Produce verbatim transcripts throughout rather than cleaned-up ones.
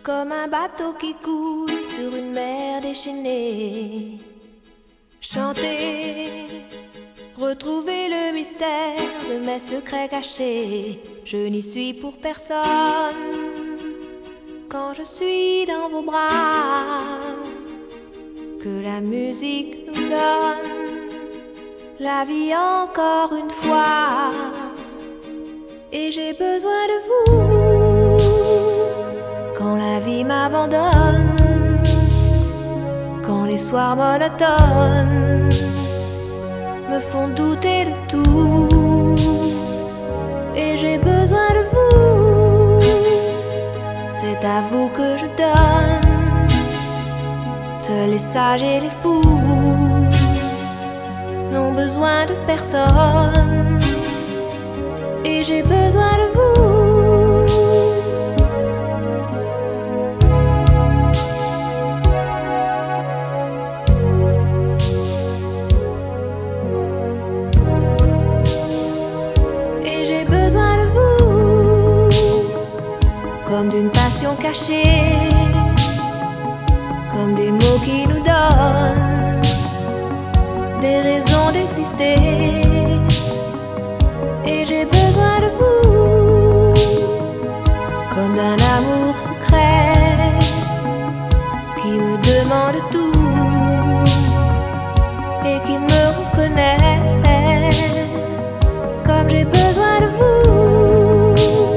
Comme un bateau qui coule sur une mer déchaînée. Chanter, retrouver le mystère de mes secrets cachés. Je n'y suis pour personne quand je suis dans vos bras. Que la musique nous donne la vie encore une fois. Et j'ai besoin de vous quand la vie m'abandonne, quand les soirs monotones me font douter de tout. Et j'ai besoin de vous, c'est à vous que je donne. Seuls les sages et les fous n'ont besoin de personne. Et j'ai besoin de vous. Et j'ai besoin de vous, comme d'une passion cachée, comme des mots qui nous donnent des raisons d'exister. Et j'ai besoin de vous, comme d'un amour secret qui me demande tout et qui me reconnaît. Comme j'ai besoin de vous.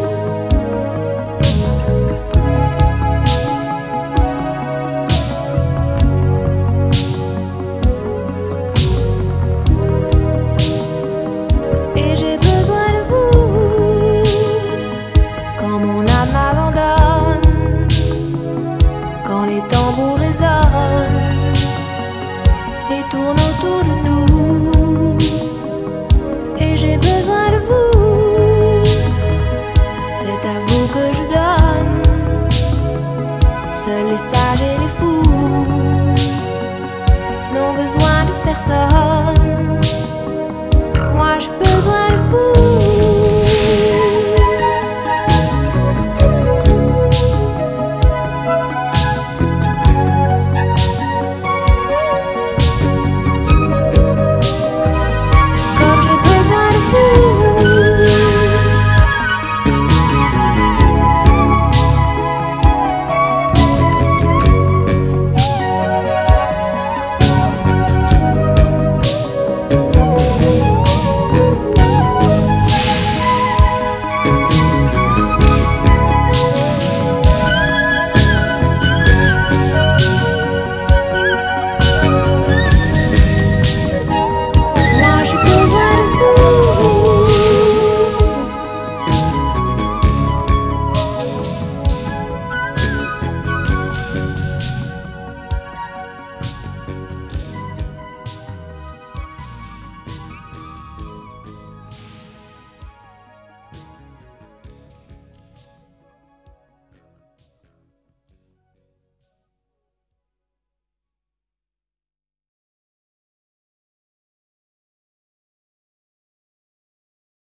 Et j'ai besoin de vous quand mon âme m'abandonne, quand les tambours résonnent et tournent autour de nous. Et j'ai besoin de vous, c'est à vous que je donne. Seuls les sages et les fous n'ont besoin de personne. Moi j'ai besoin de vous.